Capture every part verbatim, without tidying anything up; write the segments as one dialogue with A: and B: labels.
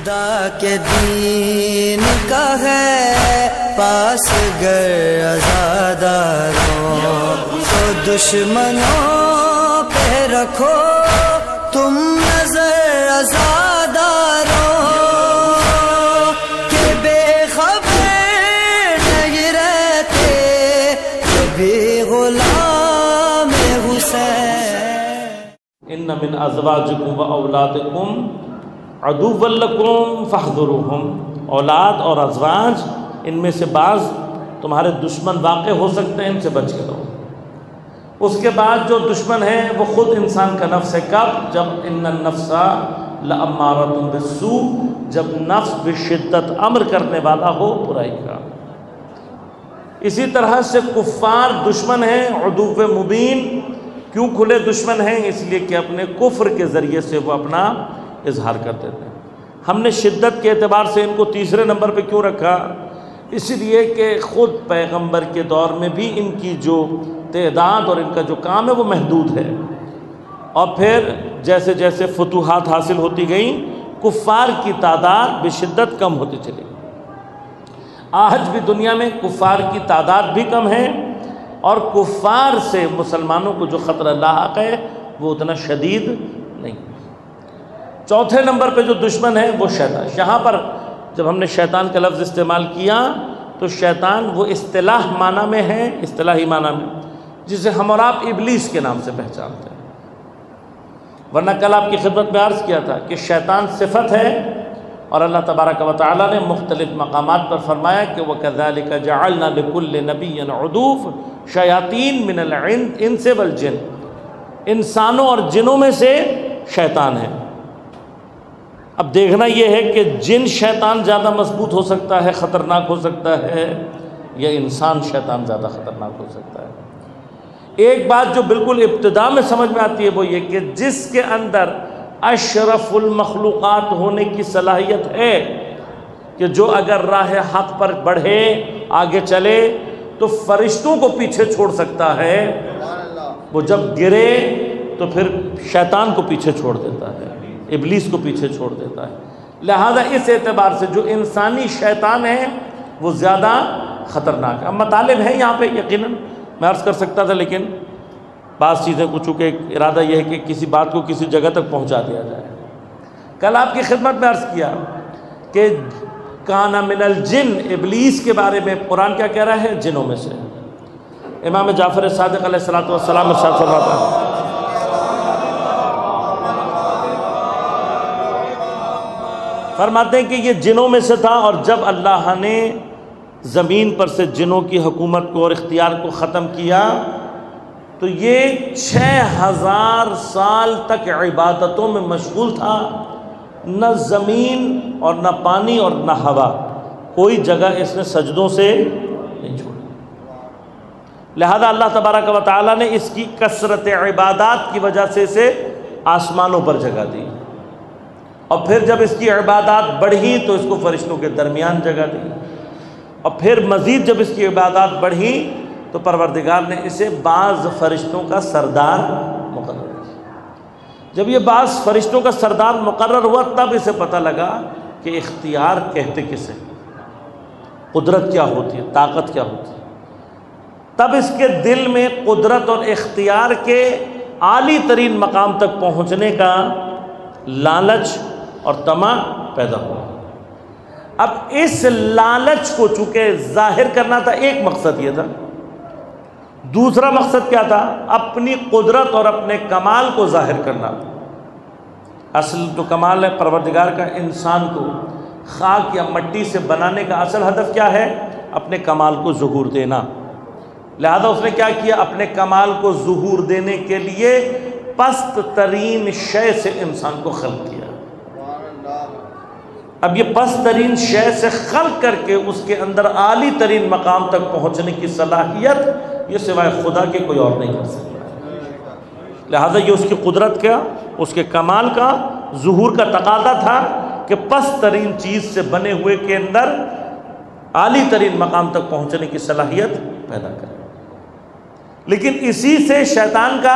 A: خدا کے دین کا ہے پاس گر عزاداروں تو دشمنوں پہ رکھو تم نظر عزاداروں کہ بے خبر نہیں رہتے کبھی غلام حسین۔
B: ان من ازواجکم و اولادکم عدوا لکم فاحذروہم، اولاد اور ازواج ان میں سے بعض تمہارے دشمن واقع ہو سکتے ہیں، ان سے بچ کے رہو۔ اس کے بعد جو دشمن ہے وہ خود انسان کا نفس ہے، کب؟ جب ان النفس لامارۃ بالسوء، جب نفس بشدت امر کرنے والا ہو برائی کا۔ اسی طرح سے کفار دشمن ہیں، عدو مبین، کیوں کھلے دشمن ہیں؟ اس لیے کہ اپنے کفر کے ذریعے سے وہ اپنا اظہار کرتے تھے۔ ہم نے شدت کے اعتبار سے ان کو تیسرے نمبر پہ کیوں رکھا؟ اس لیے کہ خود پیغمبر کے دور میں بھی ان کی جو تعداد اور ان کا جو کام ہے وہ محدود ہے، اور پھر جیسے جیسے فتوحات حاصل ہوتی گئیں کفار کی تعداد بشدت کم ہوتی چلی گئی۔ آج بھی دنیا میں کفار کی تعداد بھی کم ہے، اور کفار سے مسلمانوں کو جو خطرہ لاحق ہے وہ اتنا شدید نہیں۔ چوتھے نمبر پہ جو دشمن ہے وہ شیطان۔ یہاں پر جب ہم نے شیطان کا لفظ استعمال کیا تو شیطان وہ اصطلاح معنی میں ہے، اصطلاحی معنی میں، جسے ہم اور آپ ابلیس کے نام سے پہچانتے ہیں۔ ورنہ کل آپ کی خدمت میں عرض کیا تھا کہ شیطان صفت ہے، اور اللہ تبارک و تعالیٰ نے مختلف مقامات پر فرمایا کہ وَكَذَلِكَ جَعَلْنَا لِكُلِّ نَبِيٍّ عُدُوًّا شَيَاطِينَ مِنَ الْإِنسِ وَالْجِنِّ، انسانوں اور جنوں میں سے شیطان ہے۔ اب دیکھنا یہ ہے کہ جن شیطان زیادہ مضبوط ہو سکتا ہے، خطرناک ہو سکتا ہے، یا انسان شیطان زیادہ خطرناک ہو سکتا ہے۔ ایک بات جو بالکل ابتدا میں سمجھ میں آتی ہے وہ یہ کہ جس کے اندر اشرف المخلوقات ہونے کی صلاحیت ہے کہ جو اگر راہ حق پر بڑھے آگے چلے تو فرشتوں کو پیچھے چھوڑ سکتا ہے، وہ جب گرے تو پھر شیطان کو پیچھے چھوڑ دیتا ہے، ابلیس کو پیچھے چھوڑ دیتا ہے۔ لہذا اس اعتبار سے جو انسانی شیطان ہے وہ زیادہ خطرناک ہے۔ اب مطالب ہے یہاں پہ یقیناً میں عرض کر سکتا تھا، لیکن بعض چیزیں کو چونکہ ارادہ یہ ہے کہ کسی بات کو کسی جگہ تک پہنچا دیا جائے۔ کل آپ کی خدمت میں عرض کیا کہ کان من الجن، ابلیس کے بارے میں قرآن کیا کہہ رہا ہے؟ جنوں میں سے۔ امام جعفر صادق علیہ الصلوۃ والسلام ارشاد فرماتا ہے فرماتے ہیں کہ یہ جنوں میں سے تھا، اور جب اللہ نے زمین پر سے جنوں کی حکومت کو اور اختیار کو ختم کیا تو یہ چھ ہزار سال تک عبادتوں میں مشغول تھا، نہ زمین اور نہ پانی اور نہ ہوا، کوئی جگہ اس نے سجدوں سے نہیں چھوڑی۔ لہذا اللہ تبارک و تعالیٰ نے اس کی کثرت عبادات کی وجہ سے اسے آسمانوں پر جگہ دی، اور پھر جب اس کی عبادات بڑھی تو اس کو فرشتوں کے درمیان جگہ دی، اور پھر مزید جب اس کی عبادات بڑھی تو پروردگار نے اسے بعض فرشتوں کا سردار مقرر کیا۔ جب یہ بعض فرشتوں کا سردار مقرر ہوا تب اسے پتہ لگا کہ اختیار کہتے کسے، قدرت کیا ہوتی ہے، طاقت کیا ہوتی ہے۔ تب اس کے دل میں قدرت اور اختیار کے عالی ترین مقام تک پہنچنے کا لالچ اور طمع پیدا ہوا۔ اب اس لالچ کو چونکہ ظاہر کرنا تھا، ایک مقصد یہ تھا، دوسرا مقصد کیا تھا؟ اپنی قدرت اور اپنے کمال کو ظاہر کرنا۔ اصل تو کمال ہے پروردگار کا انسان کو خاک یا مٹی سے بنانے کا اصل ہدف کیا ہے؟ اپنے کمال کو ظہور دینا۔ لہذا اس نے کیا کیا؟ اپنے کمال کو ظہور دینے کے لیے پست ترین شے سے انسان کو خلق کیا۔ اب یہ پست ترین شے سے خلق کر کے اس کے اندر عالی ترین مقام تک پہنچنے کی صلاحیت یہ سوائے خدا کے کوئی اور نہیں کر سکتا۔ لہذا یہ اس کی قدرت کا، اس کے کمال کا ظہور کا تقاضا تھا کہ پست ترین چیز سے بنے ہوئے کے اندر عالی ترین مقام تک پہنچنے کی صلاحیت پیدا کرے۔ لیکن اسی سے شیطان کا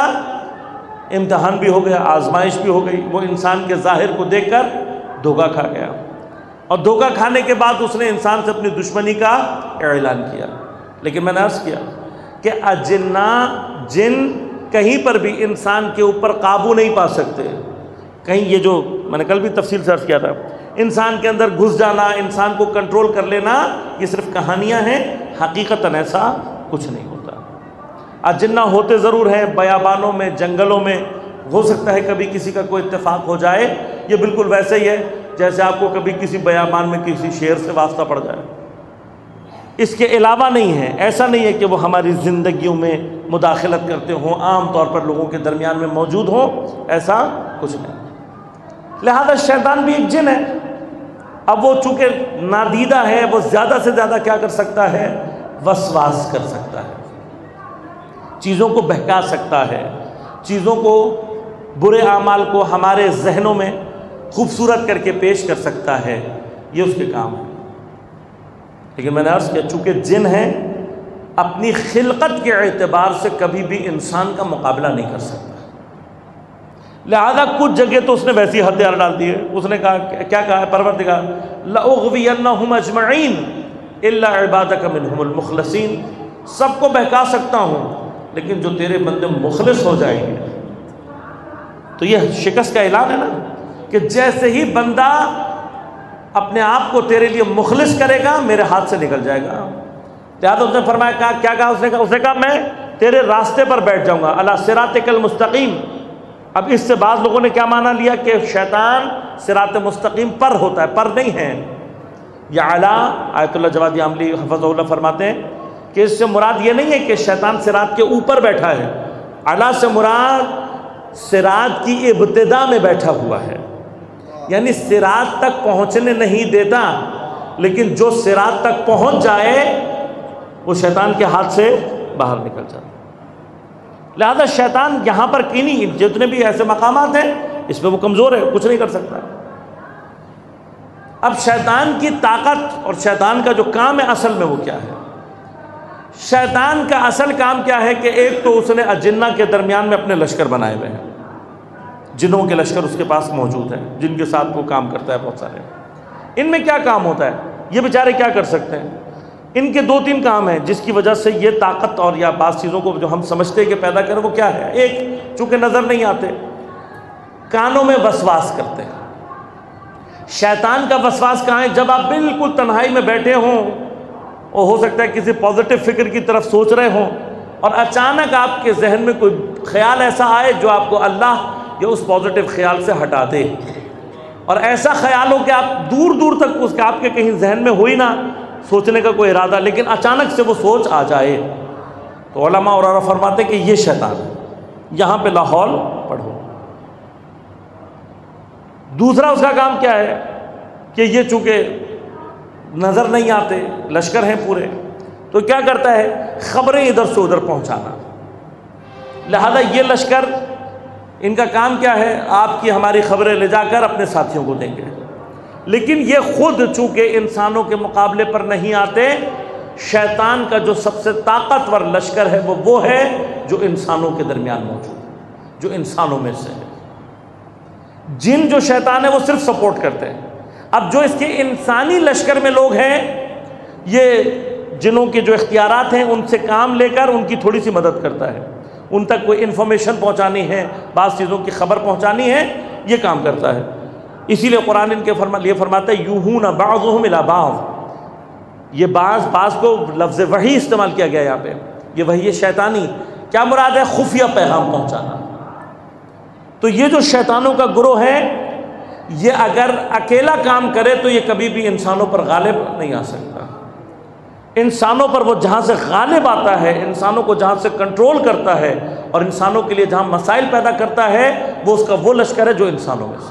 B: امتحان بھی ہو گیا، آزمائش بھی ہو گئی، وہ انسان کے ظاہر کو دیکھ کر دھوکہ کھا گیا۔ اور دھوکہ کھانے کے بعد اس نے انسان سے اپنی دشمنی کا اعلان کیا۔ لیکن میں نے عرض کیا کہ اجنہ جن کہیں پر بھی انسان کے اوپر قابو نہیں پا سکتے، کہیں یہ جو میں نے کل بھی تفصیل سے عرض کیا تھا، انسان کے اندر گھس جانا، انسان کو کنٹرول کر لینا، یہ صرف کہانیاں ہیں، حقیقتاً ایسا کچھ نہیں ہوتا۔ اجنہ ہوتے ضرور ہیں بیابانوں میں، جنگلوں میں، ہو سکتا ہے کبھی کسی کا کوئی اتفاق ہو جائے، یہ بالکل ویسے ہی ہے جیسے آپ کو کبھی کسی بیابان میں کسی شیر سے واسطہ پڑ جائے، اس کے علاوہ نہیں ہے۔ ایسا نہیں ہے کہ وہ ہماری زندگیوں میں مداخلت کرتے ہوں، عام طور پر لوگوں کے درمیان میں موجود ہوں، ایسا کچھ نہیں۔ لہذا شیطان بھی ایک جن ہے، اب وہ چونکہ نادیدہ ہے، وہ زیادہ سے زیادہ کیا کر سکتا ہے؟ وسواس کر سکتا ہے، چیزوں کو بہکا سکتا ہے، چیزوں کو، برے اعمال کو ہمارے ذہنوں میں خوبصورت کر کے پیش کر سکتا ہے، یہ اس کے کام ہے۔ لیکن میں نے عرض کیا چونکہ جن ہیں، اپنی خلقت کے اعتبار سے کبھی بھی انسان کا مقابلہ نہیں کر سکتا، لہذا کچھ جگہ تو اس نے ویسی ہتھیار ڈال دی ہے۔ اس نے کہا، کیا کہا ہے پروردگار؟ لَأُغْوِيَنَّهُمْ أَجْمَعِينَ إِلَّا عِبَادَكَ مِنْهُمُ الْمُخْلَصِينَ، سب کو بہکا سکتا ہوں لیکن جو تیرے بندے مخلص ہو جائیں گے۔ تو یہ شکست کا اعلان ہے نا، کہ جیسے ہی بندہ اپنے آپ کو تیرے لیے مخلص کرے گا، میرے ہاتھ سے نکل جائے گا۔ لہٰذا اس نے فرمایا، کہا کیا کہا اس نے کہا اس نے کہا میں تیرے راستے پر بیٹھ جاؤں گا، علی صراطک المستقیم۔ اب اس سے بعض لوگوں نے کیا معنی لیا کہ شیطان صراط مستقیم پر ہوتا ہے، پر نہیں ہے۔ یا علی، آیت اللہ جوادی عاملی حفظہ اللہ فرماتے ہیں کہ اس سے مراد یہ نہیں ہے کہ شیطان صراط کے اوپر بیٹھا ہے، علی سے مراد صراط کی ابتدا میں بیٹھا ہوا ہے، یعنی صراط تک پہنچنے نہیں دیتا، لیکن جو صراط تک پہنچ جائے وہ شیطان کے ہاتھ سے باہر نکل جاتا۔ لہذا شیطان یہاں پر کینی جتنے بھی ایسے مقامات ہیں، اس پہ وہ کمزور ہے، کچھ نہیں کر سکتا۔ اب شیطان کی طاقت اور شیطان کا جو کام ہے اصل میں وہ کیا ہے؟ شیطان کا اصل کام کیا ہے کہ ایک تو اس نے اجنہ کے درمیان میں اپنے لشکر بنائے ہوئے ہیں، جنوں کے لشکر اس کے پاس موجود ہیں، جن کے ساتھ وہ کام کرتا ہے بہت سارے۔ ان میں کیا کام ہوتا ہے؟ یہ بیچارے کیا کر سکتے ہیں؟ ان کے دو تین کام ہیں جس کی وجہ سے یہ طاقت اور یا بعض چیزوں کو جو ہم سمجھتے ہیں کہ پیدا کریں، وہ کیا ہے؟ ایک، چونکہ نظر نہیں آتے، کانوں میں وسواس کرتے ہیں۔ شیطان کا وسواس کہاں ہے؟ جب آپ بالکل تنہائی میں بیٹھے ہوں اور ہو سکتا ہے کسی پازیٹیو فکر کی طرف سوچ رہے ہوں، اور اچانک آپ کے ذہن میں کوئی خیال ایسا آئے جو آپ کو اللہ یا اس پازیٹیو خیال سے ہٹا دے، اور ایسا خیال ہو کہ آپ دور دور تک اس کا آپ کے کہیں ذہن میں ہوئی نہ سوچنے کا کوئی ارادہ، لیکن اچانک سے وہ سوچ آ جائے، تو علماء اور فرماتے ہیں کہ یہ شیطان ہے، یہاں پہ لاحول پڑھو۔ دوسرا اس کا کام کیا ہے کہ یہ چونکہ نظر نہیں آتے، لشکر ہیں پورے، تو کیا کرتا ہے؟ خبریں ادھر سے ادھر پہنچانا۔ لہذا یہ لشکر، ان کا کام کیا ہے؟ آپ کی ہماری خبریں لے جا کر اپنے ساتھیوں کو دیں گے، لیکن یہ خود چونکہ انسانوں کے مقابلے پر نہیں آتے، شیطان کا جو سب سے طاقتور لشکر ہے وہ وہ ہے جو انسانوں کے درمیان موجود ہے، جو انسانوں میں سے ہے۔ جن جو شیطان ہے وہ صرف سپورٹ کرتے ہیں۔ اب جو اس کے انسانی لشکر میں لوگ ہیں، یہ جنوں کے جو اختیارات ہیں ان سے کام لے کر ان کی تھوڑی سی مدد کرتا ہے، ان تک کوئی انفارمیشن پہنچانی ہے، بعض چیزوں کی خبر پہنچانی ہے، یہ کام کرتا ہے۔ اسی لیے قرآن ان کے فرما یہ فرماتا ہے یوہون بعضهم الی بعض، یہ بعض بعض کو لفظ وحی استعمال کیا گیا یہاں پہ، یہ وحی شیطانی، کیا مراد ہے؟ خفیہ پیغام پہنچانا۔ تو یہ جو شیطانوں کا گروہ ہے، یہ اگر اکیلا کام کرے تو یہ کبھی بھی انسانوں پر غالب نہیں آ سکتا۔ انسانوں پر وہ جہاں سے غالب آتا ہے، انسانوں کو جہاں سے کنٹرول کرتا ہے اور انسانوں کے لیے جہاں مسائل پیدا کرتا ہے، وہ اس کا وہ لشکر ہے جو انسانوں میں سے۔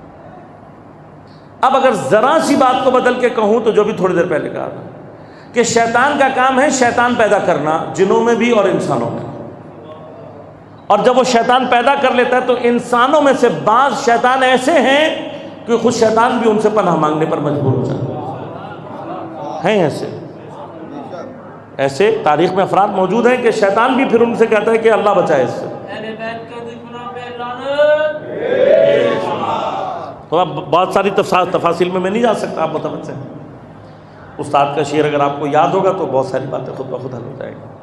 B: اب اگر ذرا سی بات کو بدل کے کہوں تو جو بھی تھوڑی دیر پہلے کہا تھا کہ شیطان کا کام ہے شیطان پیدا کرنا، جنوں میں بھی اور انسانوں میں، اور جب وہ شیطان پیدا کر لیتا ہے تو انسانوں میں سے بعض شیطان ایسے ہیں کہ خود شیطان بھی ان سے پناہ مانگنے پر مجبور ہو جاتا ہے۔ ہیں ایسے ایسے تاریخ میں افراد موجود ہیں کہ شیطان بھی پھر ان سے کہتا ہے کہ اللہ بچائے اس سے۔ تو اب بہت ساری تفاصیل میں میں نہیں جا سکتا، آپ متوجہ ہیں۔ استاد کا شعر اگر آپ کو یاد ہوگا تو بہت ساری باتیں خود بخود حل ہو جائے گی۔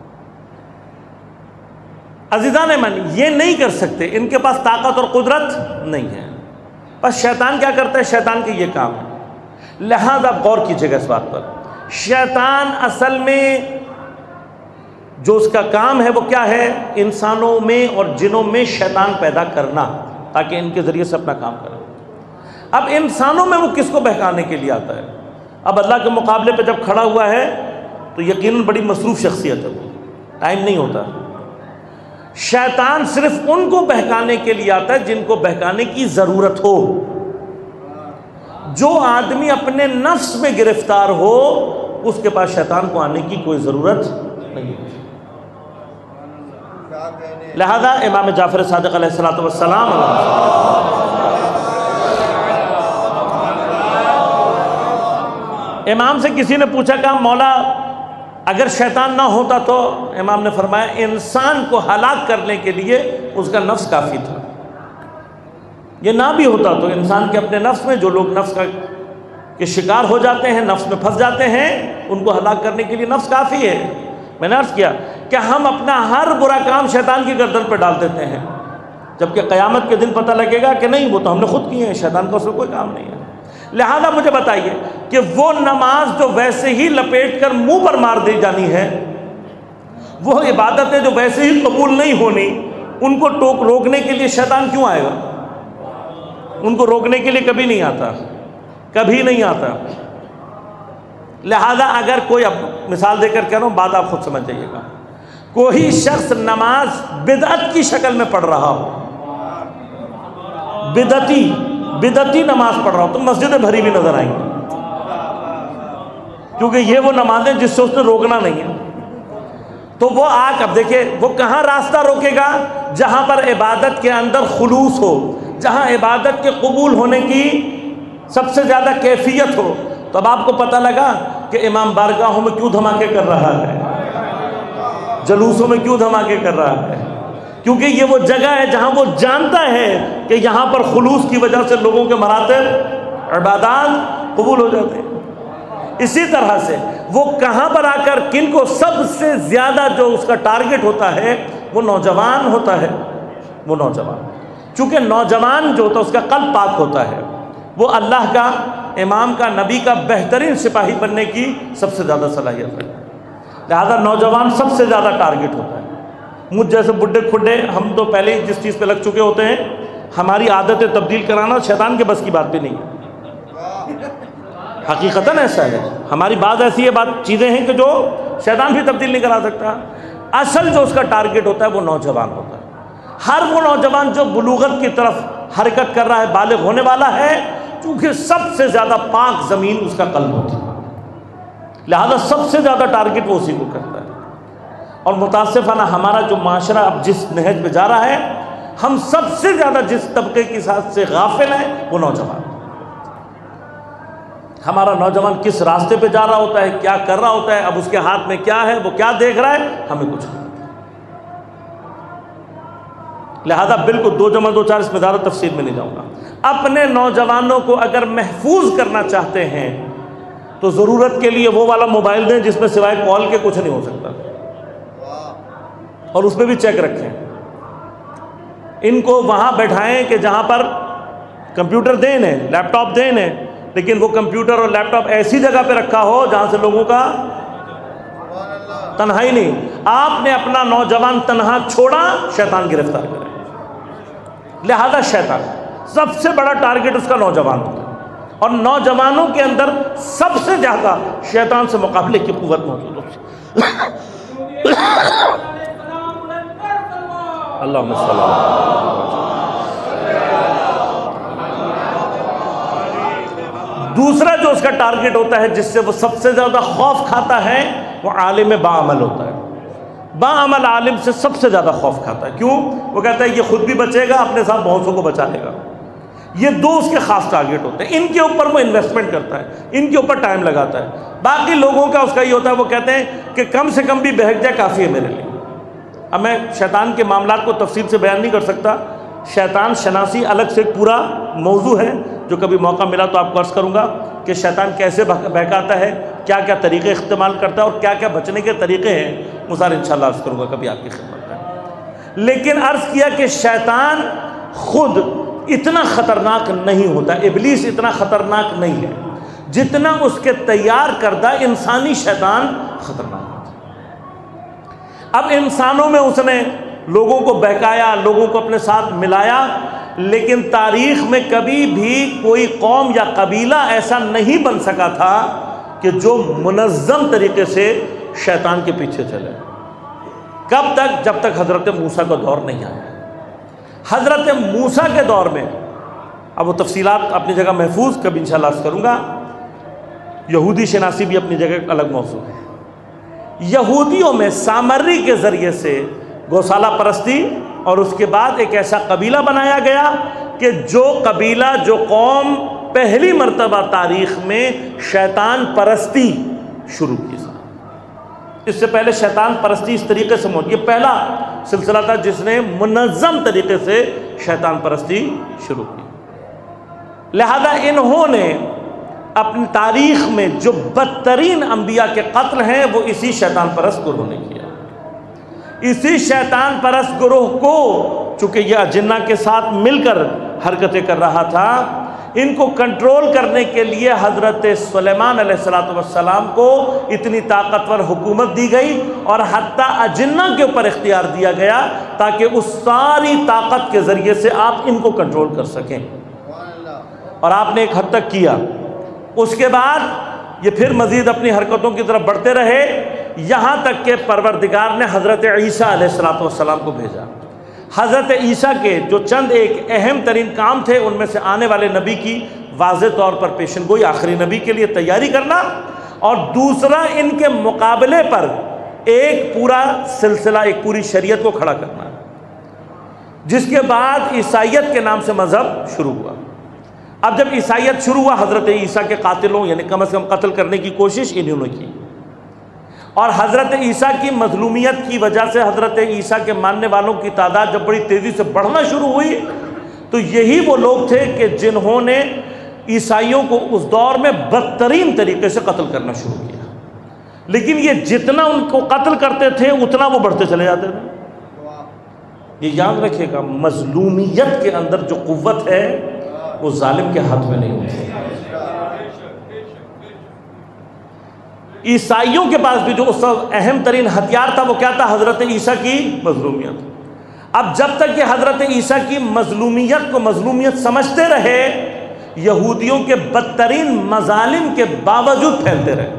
B: عزیزان من، یہ نہیں کر سکتے، ان کے پاس طاقت اور قدرت نہیں ہے۔ بس شیطان کیا کرتا ہے؟ شیطان کے یہ کام ہے۔ لہذا غور کیجیے گا اس بات پر، شیطان اصل میں جو اس کا کام ہے وہ کیا ہے؟ انسانوں میں اور جنوں میں شیطان پیدا کرنا، تاکہ ان کے ذریعے سے اپنا کام کرے۔ اب انسانوں میں وہ کس کو بہکانے کے لیے آتا ہے؟ اب اللہ کے مقابلے پہ جب کھڑا ہوا ہے تو یقیناً بڑی مصروف شخصیت ہے، وہ ٹائم نہیں ہوتا۔ شیطان صرف ان کو بہکانے کے لیے آتا ہے جن کو بہکانے کی ضرورت ہو۔ جو آدمی اپنے نفس میں گرفتار ہو اس کے پاس شیطان کو آنے کی کوئی ضرورت نہیں ہوتی۔ لہذا امام جعفر صادق علیہ الصلوۃ والسلام امام سے کسی نے پوچھا، کہا مولا اگر شیطان نہ ہوتا تو؟ امام نے فرمایا انسان کو ہلاک کرنے کے لیے اس کا نفس کافی تھا۔ یہ نہ بھی ہوتا تو انسان کے اپنے نفس میں جو لوگ نفس کا کے شکار ہو جاتے ہیں، نفس میں پھنس جاتے ہیں، ان کو ہلاک کرنے کے لیے نفس کافی ہے۔ میں نے عرض کیا کہ ہم اپنا ہر برا کام شیطان کی گردن پہ ڈال دیتے ہیں، جبکہ قیامت کے دن پتہ لگے گا کہ نہیں، وہ تو ہم نے خود کیے ہیں، شیطان کا اس میں کوئی کام نہیں ہے۔ لہذا مجھے بتائیے کہ وہ نماز جو ویسے ہی لپیٹ کر منہ پر مار دی جانی ہے، وہ عبادتیں جو ویسے ہی قبول نہیں ہونی، ان کو ٹوک روکنے کے لیے شیطان کیوں آئے گا؟ ان کو روکنے کے لیے کبھی نہیں آتا، کبھی نہیں آتا۔ لہذا اگر کوئی، اب مثال دے کر کہہ رہا ہوں، بات آپ خود سمجھ جائیے گا، کوئی شخص نماز بدعت کی شکل میں پڑھ رہا ہو، بدعتی بدعتی نماز پڑھ رہا ہو، تو مسجدیں بھری ہوئی نظر آئیں گی، کیونکہ یہ وہ نمازیں جس سے اس نے روکنا نہیں ہے۔ تو وہ آگ، اب دیکھیں وہ کہاں راستہ روکے گا؟ جہاں پر عبادت کے اندر خلوص ہو، جہاں عبادت کے قبول ہونے کی سب سے زیادہ کیفیت ہو۔ تو اب آپ کو پتہ لگا کہ امام بارگاہوں میں کیوں دھماکے کر رہا ہے، جلوسوں میں کیوں دھماکے کر رہا ہے، کیونکہ یہ وہ جگہ ہے جہاں وہ جانتا ہے کہ یہاں پر خلوص کی وجہ سے لوگوں کے مراتب عبادات قبول ہو جاتے ہیں۔ اسی طرح سے وہ کہاں پر آ کر کن کو سب سے زیادہ جو اس کا ٹارگٹ ہوتا ہے وہ نوجوان ہوتا ہے۔ وہ نوجوان چونکہ نوجوان جو ہوتا ہے اس کا قلب پاک ہوتا ہے، وہ اللہ کا، امام کا، نبی کا بہترین سپاہی بننے کی سب سے زیادہ صلاحیت ہے۔ لہذا نوجوان سب سے زیادہ ٹارگٹ ہوتا ہے۔ مجھ جیسے بڈھے کھڈے ہم تو پہلے ہی جس چیز پہ لگ چکے ہوتے ہیں، ہماری عادتیں تبدیل کرانا شیطان کے بس کی بات بھی نہیں ہے۔ حقیقتاً ایسا ہے، ہماری بات ایسی ہے، بات چیزیں ہیں کہ جو شیطان بھی تبدیل نہیں کرا سکتا۔ اصل جو اس کا ٹارگٹ ہوتا ہے وہ نوجوان ہوتا ہے۔ ہر وہ نوجوان جو بلوغت کی طرف حرکت کر رہا ہے، بالغ ہونے والا ہے، چونکہ سب سے زیادہ پاک زمین اس کا قلب ہوتا ہے، لہذا سب سے زیادہ ٹارگٹ وہ اسی کو کرتا ہے۔ اور متاسفانہ ہمارا جو معاشرہ اب جس نہج پہ جا رہا ہے، ہم سب سے زیادہ جس طبقے کے ساتھ سے غافل ہیں وہ نوجوان۔ ہمارا نوجوان کس راستے پہ جا رہا ہوتا ہے، کیا کر رہا ہوتا ہے، اب اس کے ہاتھ میں کیا ہے، وہ کیا دیکھ رہا ہے، ہمیں کچھ نہیں۔ لہذا بالکل دو جمع دو چار اس میں زیادہ تفصیل میں نہیں جاؤں گا۔ اپنے نوجوانوں کو اگر محفوظ کرنا چاہتے ہیں تو ضرورت کے لیے وہ والا موبائل دیں جس میں سوائے کال کے کچھ نہیں ہو سکتا، اور اس میں بھی چیک رکھیں۔ ان کو وہاں بیٹھائیں کہ جہاں پر کمپیوٹر دیں انہیں، لیپ ٹاپ دیں انہیں، لیکن وہ کمپیوٹر اور لیپ ٹاپ ایسی جگہ پہ رکھا ہو جہاں سے لوگوں کا تنہائی نہیں۔ آپ نے اپنا نوجوان تنہا چھوڑا، شیطان گرفتار کرے۔ لہذا شیطان سب سے بڑا ٹارگٹ اس کا نوجوان ہوتا ہے، اور نوجوانوں کے اندر سب سے زیادہ شیطان سے مقابلے کی قوت موجود ہوتی ہے۔ اللہم صلی اللہ علیہ وسلم۔ دوسرا جو اس کا ٹارگٹ ہوتا ہے، جس سے وہ سب سے زیادہ خوف کھاتا ہے، وہ عالم باعمل ہوتا ہے۔ باعمل عالم سے سب سے زیادہ خوف کھاتا ہے۔ کیوں؟ وہ کہتا ہے یہ خود بھی بچے گا، اپنے ساتھ بہتوں کو بچا لے گا۔ یہ دو اس کے خاص ٹارگٹ ہوتے ہیں، ان کے اوپر وہ انویسٹمنٹ کرتا ہے، ان کے اوپر ٹائم لگاتا ہے۔ باقی لوگوں کا اس کا یہ ہوتا ہے، وہ کہتے ہیں کہ کم سے کم بھی بہک جائے کافی ہے میرے لیے۔ اب میں شیطان کے معاملات کو تفصیل سے بیان نہیں کر سکتا، شیطان شناسی الگ سے ایک پورا موضوع ہے، جو کبھی موقع ملا تو آپ کو عرض کروں گا کہ شیطان کیسے بہکاتا ہے، کیا کیا طریقے استعمال کرتا ہے اور کیا کیا بچنے کے طریقے ہیں، وہ سارے انشاءاللہ عرض کروں گا کبھی آپ کی خدمت میں۔ لیکن عرض کیا کہ شیطان خود اتنا خطرناک نہیں ہوتا، ابلیس اتنا خطرناک نہیں ہے جتنا اس کے تیار کردہ انسانی شیطان خطرناک ہوتا ہے۔ اب انسانوں میں اس نے لوگوں کو بہکایا، لوگوں کو اپنے ساتھ ملایا، لیکن تاریخ میں کبھی بھی کوئی قوم یا قبیلہ ایسا نہیں بن سکا تھا کہ جو منظم طریقے سے شیطان کے پیچھے چلے۔ کب تک؟ جب تک حضرت موسیٰ کا دور نہیں آیا۔ حضرت موسیٰ کے دور میں، اب وہ تفصیلات اپنی جگہ محفوظ، کبھی انشاءاللہ عرض کروں گا، یہودی شناسی بھی اپنی جگہ ایک الگ موضوع ہے۔ یہودیوں میں سامری کے ذریعے سے گوسالہ پرستی، اور اس کے بعد ایک ایسا قبیلہ بنایا گیا کہ جو قبیلہ، جو قوم پہلی مرتبہ تاریخ میں شیطان پرستی شروع کی۔ اس سے پہلے شیطان پرستی اس طریقے سے موجود، یہ پہلا سلسلہ تھا جس نے منظم طریقے سے شیطان پرستی شروع کی۔ لہذا انہوں نے اپنی تاریخ میں جو بدترین انبیاء کے قتل ہیں وہ اسی شیطان پرست گروہ نے کیا۔ اسی شیطان پرست گروہ کو، چونکہ یہ اجنہ کے ساتھ مل کر حرکتیں کر رہا تھا، ان کو کنٹرول کرنے کے لیے حضرت سلیمان علیہ الصلوۃ والسلام کو اتنی طاقتور حکومت دی گئی اور حتیٰ اجنہ کے اوپر اختیار دیا گیا تاکہ اس ساری طاقت کے ذریعے سے آپ ان کو کنٹرول کر سکیں، اور آپ نے ایک حد تک کیا۔ اس کے بعد یہ پھر مزید اپنی حرکتوں کی طرف بڑھتے رہے، یہاں تک کہ پروردگار نے حضرت عیسیٰ علیہ الصلوۃ والسلام کو بھیجا۔ حضرت عیسیٰ کے جو چند ایک اہم ترین کام تھے، ان میں سے آنے والے نبی کی واضح طور پر پیشن گوئی، آخری نبی کے لیے تیاری کرنا، اور دوسرا ان کے مقابلے پر ایک پورا سلسلہ، ایک پوری شریعت کو کھڑا کرنا، جس کے بعد عیسائیت کے نام سے مذہب شروع ہوا۔ اب جب عیسائیت شروع ہوا، حضرت عیسیٰ کے قاتلوں یعنی کم از کم قتل کرنے کی کوشش انہوں نے کی، اور حضرت عیسیٰ کی مظلومیت کی وجہ سے حضرت عیسیٰ کے ماننے والوں کی تعداد جب بڑی تیزی سے بڑھنا شروع ہوئی تو یہی وہ لوگ تھے کہ جنہوں نے عیسائیوں کو اس دور میں بدترین طریقے سے قتل کرنا شروع کیا، لیکن یہ جتنا ان کو قتل کرتے تھے اتنا وہ بڑھتے چلے جاتے تھے۔ یہ یاد رکھیے گا، مظلومیت کے اندر جو قوت ہے وہ ظالم کے ہاتھ میں نہیں ہوتی۔ عیسائیوں کے پاس بھی جو اس وقت اہم ترین ہتھیار تھا وہ کیا تھا؟ حضرت عیسیٰ کی مظلومیت۔ اب جب تک کہ حضرت عیسیٰ کی مظلومیت کو مظلومیت سمجھتے رہے، یہودیوں کے بدترین مظالم کے باوجود پھیلتے رہے۔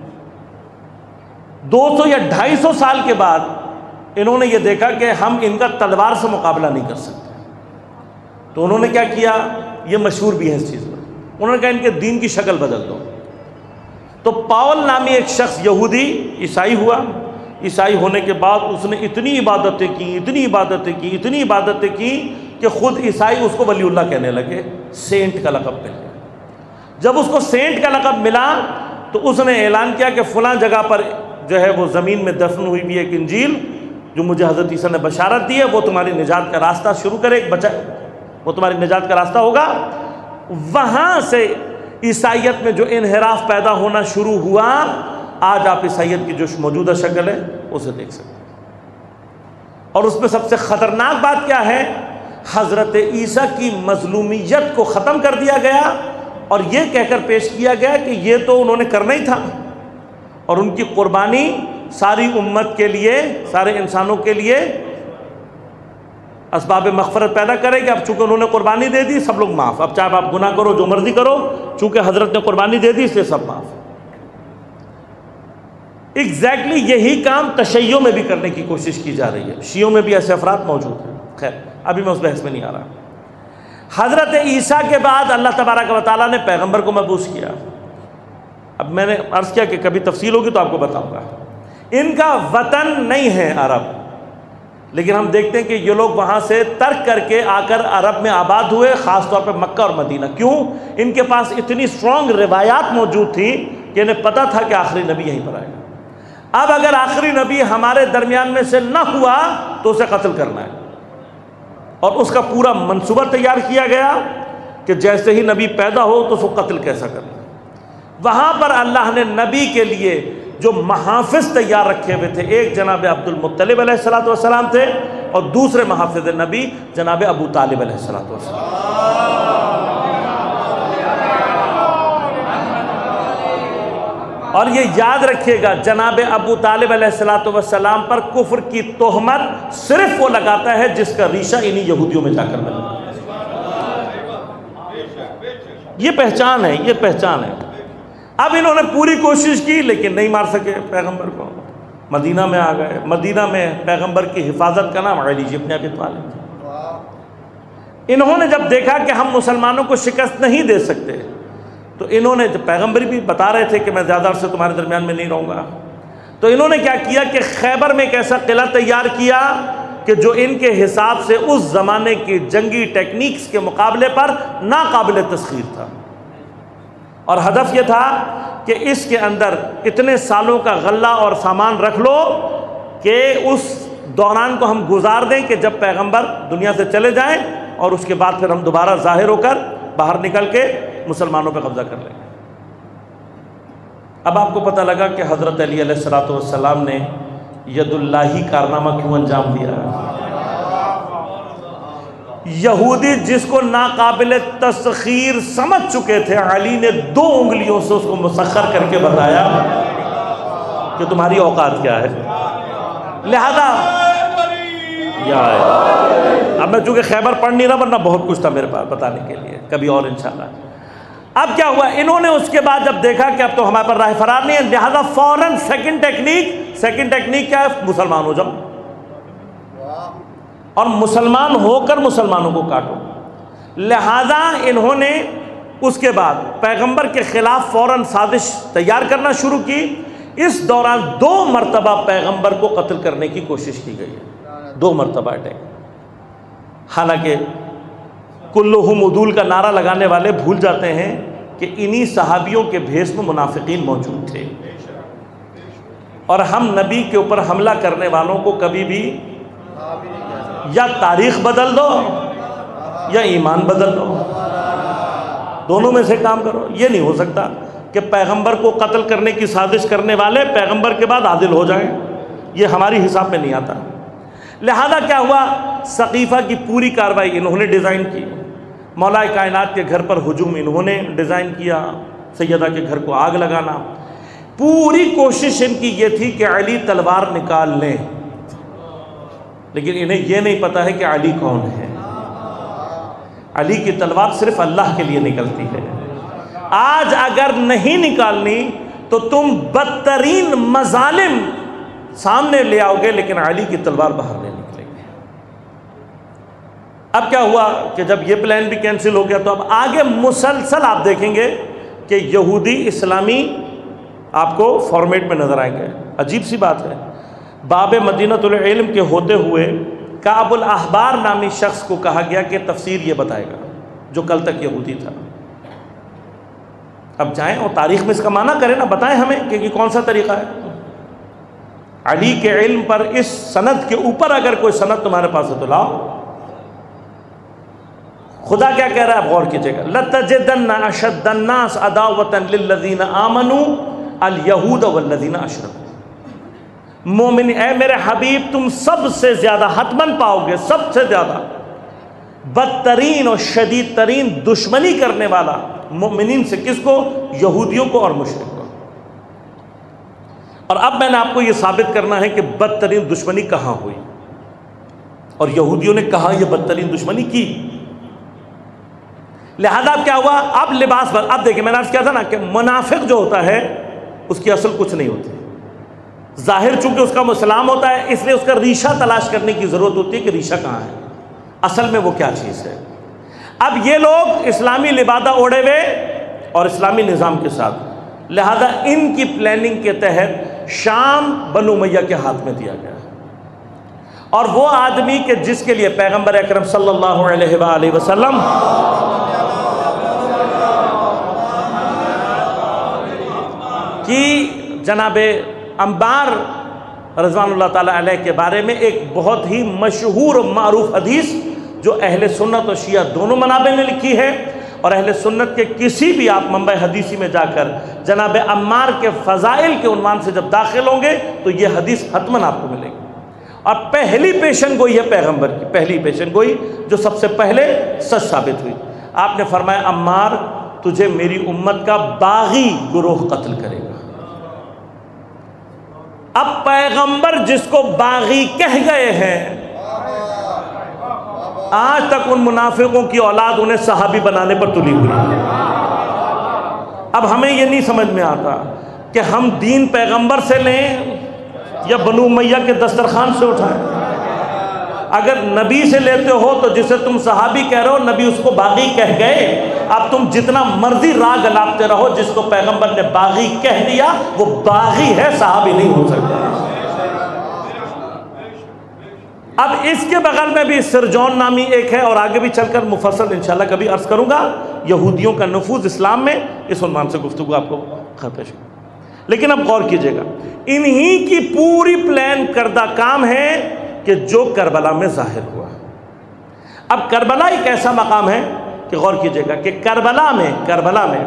B: دو سو یا ڈھائی سو سال کے بعد انہوں نے یہ دیکھا کہ ہم ان کا تلوار سے مقابلہ نہیں کر سکتے، تو انہوں نے کیا کیا؟ یہ مشہور بھی ہے اس چیز پر، انہوں نے کہا ان کے دین کی شکل بدل دو۔ تو پاول نامی ایک شخص یہودی عیسائی ہوا، عیسائی ہونے کے بعد اس نے اتنی عبادتیں کی اتنی عبادتیں کی اتنی عبادتیں کی کہ خود عیسائی اس کو ولی اللہ کہنے لگے، سینٹ کا لقب مل گیا۔ جب اس کو سینٹ کا لقب ملا تو اس نے اعلان کیا کہ فلاں جگہ پر جو ہے وہ زمین میں دفن ہوئی بھی ایک انجیل جو مجھے حضرت عیسیٰ نے بشارت دی ہے، وہ تمہاری نجات کا راستہ شروع کرے، ایک بچہ وہ تمہاری نجات کا راستہ ہوگا۔ وہاں سے عیسائیت میں جو انحراف پیدا ہونا شروع ہوا، آج آپ عیسائیت کی جو موجودہ شکل ہے اسے دیکھ سکتے ہیں۔ اور اس میں سب سے خطرناک بات کیا ہے؟ حضرت عیسیٰ کی مظلومیت کو ختم کر دیا گیا اور یہ کہہ کر پیش کیا گیا کہ یہ تو انہوں نے کرنا ہی تھا، اور ان کی قربانی ساری امت کے لیے، سارے انسانوں کے لیے اسباب مغفرت پیدا کرے گی۔ اب چونکہ انہوں نے قربانی دے دی، سب لوگ معاف، اب چاہے آپ گناہ کرو جو مرضی کرو، چونکہ حضرت نے قربانی دے دی اس لیے سب معاف۔ ایگزیکٹلی یہی کام تشیعوں میں بھی کرنے کی کوشش کی جا رہی ہے، شیعوں میں بھی ایسے افراد موجود ہیں، خیر ابھی میں اس بحث میں نہیں آ رہا۔ حضرت عیسیٰ کے بعد اللہ تبارک و تعالیٰ نے پیغمبر کو مبعوث کیا۔ اب میں نے عرض کیا کہ کبھی تفصیل ہوگی تو آپ کو بتاؤں گا۔ ان کا وطن نہیں ہے عرب، لیکن ہم دیکھتے ہیں کہ یہ لوگ وہاں سے ترک کر کے آ کر عرب میں آباد ہوئے، خاص طور پہ مکہ اور مدینہ۔ کیوں؟ ان کے پاس اتنی اسٹرانگ روایات موجود تھیں کہ انہیں پتہ تھا کہ آخری نبی یہیں پر آئے گا۔ اب اگر آخری نبی ہمارے درمیان میں سے نہ ہوا تو اسے قتل کرنا ہے، اور اس کا پورا منصوبہ تیار کیا گیا۔ کہ جیسے ہی نبی پیدا ہو تو اس کو قتل کیسا کرنا. وہاں پر اللہ نے نبی کے لیے جو محافظ تیار رکھے ہوئے تھے، ایک جناب عبد المطلب علیہ الصلوۃ والسلام تھے اور دوسرے محافظ نبی جناب ابو طالب علیہ الصلوۃ والسلام. اور یہ یاد رکھیے گا، جناب ابو طالب علیہ الصلوۃ والسلام پر کفر کی تہمت صرف وہ لگاتا ہے جس کا ریشہ انہی یہودیوں میں جا کر ملا. یہ پہچان ہے، یہ پہچان ہے. اب انہوں نے پوری کوشش کی لیکن نہیں مار سکے پیغمبر کو. مدینہ میں آ گئے. مدینہ میں پیغمبر کی حفاظت کا نام علی ابن ابی طالب تھا. انہوں نے جب دیکھا کہ ہم مسلمانوں کو شکست نہیں دے سکتے تو انہوں نے، پیغمبر بھی بتا رہے تھے کہ میں زیادہ عرصے تمہارے درمیان میں نہیں رہوں گا، تو انہوں نے کیا کیا کہ خیبر میں ایک ایسا قلعہ تیار کیا کہ جو ان کے حساب سے اس زمانے کی جنگی ٹیکنیکس کے مقابلے پر ناقابل تسخیر تھا. اور ہدف یہ تھا کہ اس کے اندر اتنے سالوں کا غلہ اور سامان رکھ لو کہ اس دوران کو ہم گزار دیں کہ جب پیغمبر دنیا سے چلے جائیں اور اس کے بعد پھر ہم دوبارہ ظاہر ہو کر باہر نکل کے مسلمانوں پہ قبضہ کر لیں گے. اب آپ کو پتہ لگا کہ حضرت علی علیہ الصلوۃ والسلام نے ید اللہ کارنامہ کیوں انجام دیا. یہودی جس کو ناقابل تسخیر سمجھ چکے تھے، علی نے دو انگلیوں سے اس کو مسخر کر کے بتایا کہ تمہاری اوقات کیا ہے. لہذا یا اب میں چونکہ خیبر پڑھ نہیں رہا ورنہ بہت کچھ تھا میرے پاس بتانے کے لیے، کبھی اور انشاءاللہ. اب کیا ہوا، انہوں نے اس کے بعد جب دیکھا کہ اب تو ہمارے پر راہ فرار نہیں ہے، لہذا فوراً سیکنڈ ٹیکنیک سیکنڈ ٹیکنیک کیا ہے، مسلمان ہو جاؤ اور مسلمان ہو کر مسلمانوں کو کاٹو. لہذا انہوں نے اس کے بعد پیغمبر کے خلاف فوراً سازش تیار کرنا شروع کی. اس دوران دو مرتبہ پیغمبر کو قتل کرنے کی کوشش کی گئی ہے، دو مرتبہ اٹیک. حالانکہ کلہم عدول کا نعرہ لگانے والے بھول جاتے ہیں کہ انہی صحابیوں کے بھیس میں منافقین موجود تھے، اور ہم نبی کے اوپر حملہ کرنے والوں کو کبھی بھی یا تاریخ بدل دو یا ایمان بدل دو، دونوں میں سے کام کرو. یہ نہیں ہو سکتا کہ پیغمبر کو قتل کرنے کی سازش کرنے والے پیغمبر کے بعد عادل ہو جائیں، یہ ہماری حساب میں نہیں آتا. لہذا کیا ہوا، ثقیفہ کی پوری کاروائی انہوں نے ڈیزائن کی. مولا کائنات کے گھر پر ہجوم انہوں نے ڈیزائن کیا، سیدہ کے گھر کو آگ لگانا. پوری کوشش ان کی یہ تھی کہ علی تلوار نکال لیں، لیکن انہیں یہ نہیں پتا ہے کہ علی کون ہے. علی کی تلوار صرف اللہ کے لیے نکلتی ہے. آج اگر نہیں نکالنی تو تم بدترین مظالم سامنے لے آؤ گے لیکن علی کی تلوار باہر نہیں نکلے گی. اب کیا ہوا کہ جب یہ پلان بھی کینسل ہو گیا تو اب آگے مسلسل آپ دیکھیں گے کہ یہودی اسلامی آپ کو فارمیٹ میں نظر آئیں گے. عجیب سی بات ہے، باب مدینۃ العلم کے ہوتے ہوئے کعب الاحبار نامی شخص کو کہا گیا کہ تفسیر یہ بتائے گا، جو کل تک یہودی تھا. اب جائیں اور تاریخ میں اس کا معنی کریں نا، بتائیں ہمیں کہ یہ کون سا طریقہ ہے. علی کے علم پر اس سند کے اوپر اگر کوئی سند تمہارے پاس ہے تو لاؤ. خدا کیا کہہ رہا ہے، آپ غور کیجئے گا. لَتَجِدَنَّ أَشَدَّ النَّاسِ عَدَاوَةً لِلَّذِينَ آمَنُوا الْيَهُودَ وَالَّذِينَ أَشْرَكُوا. مومن اے میرے حبیب تم سب سے زیادہ حتماً پاؤ گے، سب سے زیادہ بدترین اور شدید ترین دشمنی کرنے والا مومنین سے کس کو؟ یہودیوں کو اور مشرک کو. اور اب میں نے آپ کو یہ ثابت کرنا ہے کہ بدترین دشمنی کہاں ہوئی اور یہودیوں نے کہاں یہ بدترین دشمنی کی. لہذا اب کیا ہوا، اب لباس پر اب دیکھیں، میں نے عرض کیا تھا نا کہ منافق جو ہوتا ہے اس کی اصل کچھ نہیں ہوتی. ظاہر چونکہ اس کا اسلام ہوتا ہے اس لیے اس کا ریشہ تلاش کرنے کی ضرورت ہوتی ہے کہ ریشہ کہاں ہے، اصل میں وہ کیا چیز ہے. اب یہ لوگ اسلامی لبادہ اوڑھے ہوئے اور اسلامی نظام کے ساتھ، لہذا ان کی پلاننگ کے تحت شام بنو امیہ کے ہاتھ میں دیا گیا. اور وہ آدمی کہ جس کے لیے پیغمبر اکرم صلی اللہ علیہ وآلہ وسلم کی جناب عمار رضوان اللہ تعالیٰ علیہ کے بارے میں ایک بہت ہی مشہور و معروف حدیث جو اہل سنت و شیعہ دونوں منابع نے لکھی ہے، اور اہل سنت کے کسی بھی آپ منبع حدیثی میں جا کر جناب عمار کے فضائل کے عنوان سے جب داخل ہوں گے تو یہ حدیث حتماً آپ کو ملے گی. اور پہلی پیشن گوئی ہے پیغمبر کی، پہلی پیشن گوئی جو سب سے پہلے سچ ثابت ہوئی. آپ نے فرمایا عمار تجھے میری امت کا باغی گروہ قتل کرے گا. اب پیغمبر جس کو باغی کہہ گئے ہیں، آج تک ان منافقوں کی اولاد انہیں صحابی بنانے پر تلی ہوئی ہے. اب ہمیں یہ نہیں سمجھ میں آتا کہ ہم دین پیغمبر سے لیں یا بنو امیہ کے دسترخوان سے اٹھائیں. اگر نبی سے لیتے ہو تو جسے تم صحابی کہہ رہے ہو نبی اس کو باغی کہہ گئے. اب تم جتنا مرضی راگ الاپتے رہو، جس کو پیغمبر نے باغی کہہ دیا وہ باغی ہے، صحابی نہیں ہو سکتا. اب اس کے بغل میں بھی سرجون نامی ایک ہے، اور آگے بھی چل کر مفصل انشاءاللہ کبھی عرض کروں گا، یہودیوں کا نفوذ اسلام میں، اس عنوان سے گفتگو آپ کو پیش کروں. لیکن اب غور کیجئے گا، انہی کی پوری پلان کردہ کام ہے کہ جو کربلا میں ظاہر ہوا. اب کربلا ایک ایسا مقام ہے کہ غور کیجئے گا کہ کربلا میں کربلا میں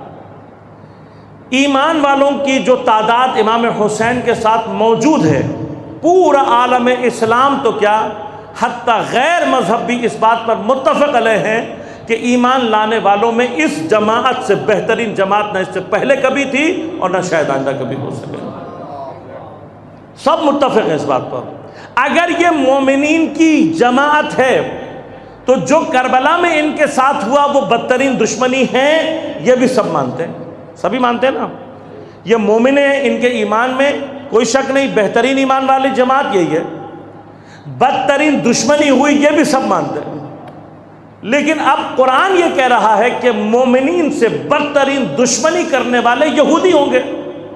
B: ایمان والوں کی جو تعداد امام حسین کے ساتھ موجود ہے، پورا عالم اسلام تو کیا حتیٰ غیر مذہب بھی اس بات پر متفق علیہ ہیں کہ ایمان لانے والوں میں اس جماعت سے بہترین جماعت نہ اس سے پہلے کبھی تھی اور نہ شاید آئندہ کبھی ہو سکے. سب متفق ہیں اس بات پر. اگر یہ مومنین کی جماعت ہے تو جو کربلا میں ان کے ساتھ ہوا وہ بدترین دشمنی ہے، یہ بھی سب مانتے ہیں، سبھی مانتے ہیں نا. یہ مومن ہیں، ان کے ایمان میں کوئی شک نہیں، بہترین ایمان والی جماعت یہی ہے. بدترین دشمنی ہوئی یہ بھی سب مانتے ہیں. لیکن اب قرآن یہ کہہ رہا ہے کہ مومنین سے بدترین دشمنی کرنے والے یہودی ہوں گے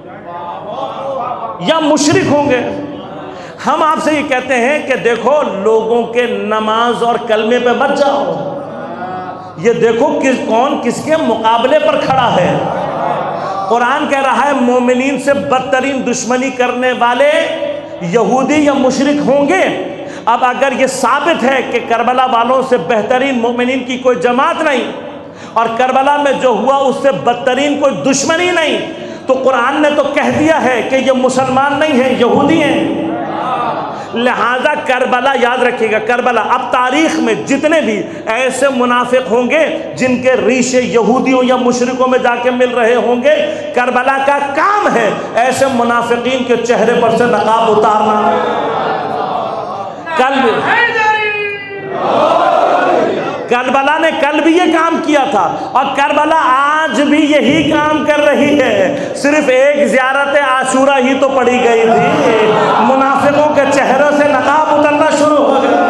B: یا مشرک ہوں گے. ہم آپ سے یہ کہتے ہیں کہ دیکھو لوگوں کے نماز اور کلمے پہ مت جاؤ، یہ دیکھو کس کون کس کے مقابلے پر کھڑا ہے. قرآن کہہ رہا ہے مومنین سے بدترین دشمنی کرنے والے یہودی یا مشرک ہوں گے. اب اگر یہ ثابت ہے کہ کربلا والوں سے بہترین مومنین کی کوئی جماعت نہیں اور کربلا میں جو ہوا اس سے بدترین کوئی دشمنی نہیں، تو قرآن نے تو کہہ دیا ہے کہ یہ مسلمان نہیں ہیں، یہودی ہیں. لہذا کربلا یاد رکھیے گا، کربلا اب تاریخ میں جتنے بھی ایسے منافق ہوں گے جن کے ریشے یہودیوں یا مشرکوں میں جا کے مل رہے ہوں گے، کربلا کا کام ہے ایسے منافقین کے چہرے پر سے نقاب اتارنا. کل کربلا نے کل بھی یہ کام کیا تھا اور کربلا آج بھی یہی کام کر رہی ہے. صرف ایک زیارت عاشورہ ہی تو پڑی گئی تھی، منافقوں کے چہروں سے نقاب اترنا شروع ہو گیا.